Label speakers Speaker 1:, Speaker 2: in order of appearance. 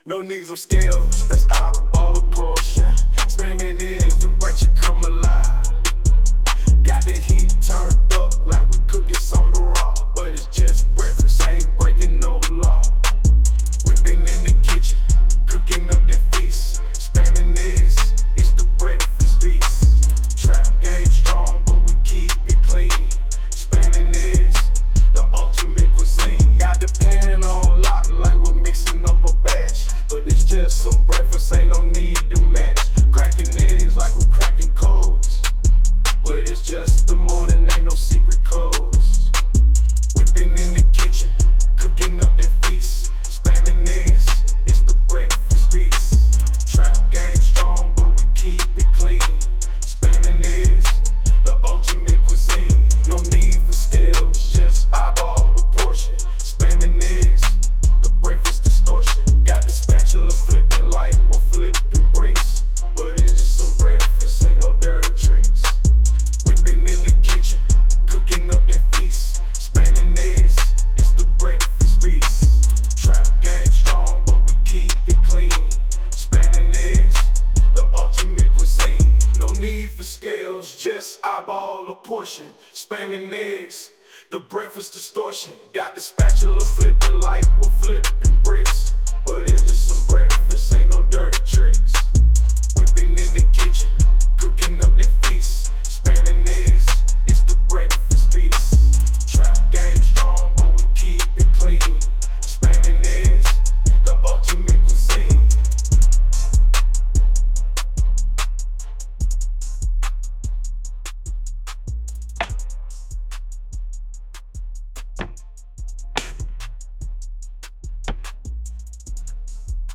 Speaker 1: No needs of scales, that's out of all proportion. Spinning is the right you come alive. Got the heat turned up like we cooking something raw. But it's just breakfast, ain't breaking no law. Whipping in the kitchen, cooking up the feast. Spinning is, it's the breakfast beast. Trap game strong, but we keep it clean. Spinning is the ultimate cuisine. Got the pan on lock like we're mixing up a batch. But it's just some breakfast, ain't no need to match. Cracking eggs like we're cracking codes. But it's just the morning, ain't no secret codes. Whipping in the kitchen, cooking up that feast. Spamming eggs, it's the breakfast feast. Trap game strong, but we keep it clean. Spamming eggs, the ultimate cuisine. No need for scales, just eyeball proportion. Spamming eggs, the breakfast distortion. Got the spatula flipping like we're flipping bricks. But it's just some breakfast, ain't no dirty tricks. Whipping in the kitchen, cooking up that feast. Spamming eggs, it's the breakfast feast. Trap game strong, but we keep it clean. Spamming eggs, the ultimate cuisine. No need for scales, just eyeball a portion. Spamming eggs, the breakfast distortion. Got the spatula flipping like we're flipping bricks.